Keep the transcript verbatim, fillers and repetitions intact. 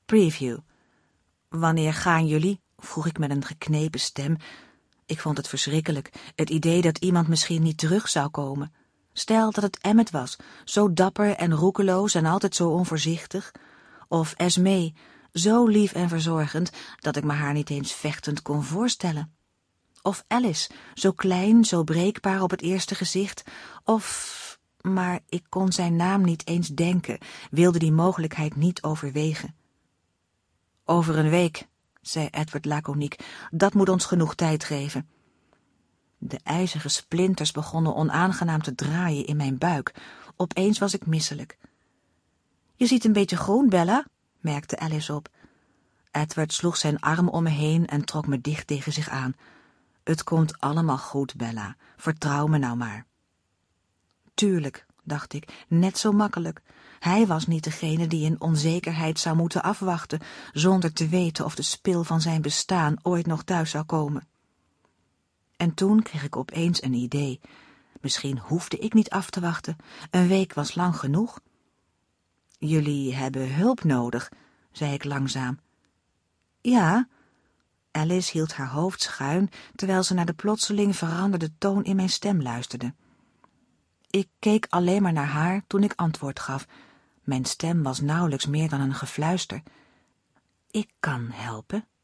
Preview. Wanneer gaan jullie? Vroeg ik met een geknepen stem. Ik vond het verschrikkelijk, het idee dat iemand misschien niet terug zou komen. Stel dat het Emmet was, zo dapper en roekeloos en altijd zo onvoorzichtig. Of Esmee, zo lief en verzorgend dat ik me haar niet eens vechtend kon voorstellen. Of Alice, zo klein, zo breekbaar op het eerste gezicht. Of... maar ik kon zijn naam niet eens denken, wilde die mogelijkheid niet overwegen. Over een week, zei Edward laconiek, dat moet ons genoeg tijd geven. De ijzige splinters begonnen onaangenaam te draaien in mijn buik. Opeens was ik misselijk. Je ziet een beetje groen, Bella, merkte Alice op. Edward sloeg zijn arm om me heen en trok me dicht tegen zich aan. Het komt allemaal goed, Bella. Vertrouw me nou maar. Tuurlijk, dacht ik, net zo makkelijk. Hij was niet degene die in onzekerheid zou moeten afwachten, zonder te weten of de spil van zijn bestaan ooit nog thuis zou komen. En toen kreeg ik opeens een idee. Misschien hoefde ik niet af te wachten. Een week was lang genoeg. Jullie hebben hulp nodig, zei ik langzaam. Ja. Alice hield haar hoofd schuin, terwijl ze naar de plotseling veranderde toon in mijn stem luisterde. Ik keek alleen maar naar haar toen ik antwoord gaf. Mijn stem was nauwelijks meer dan een gefluister. Ik kan helpen.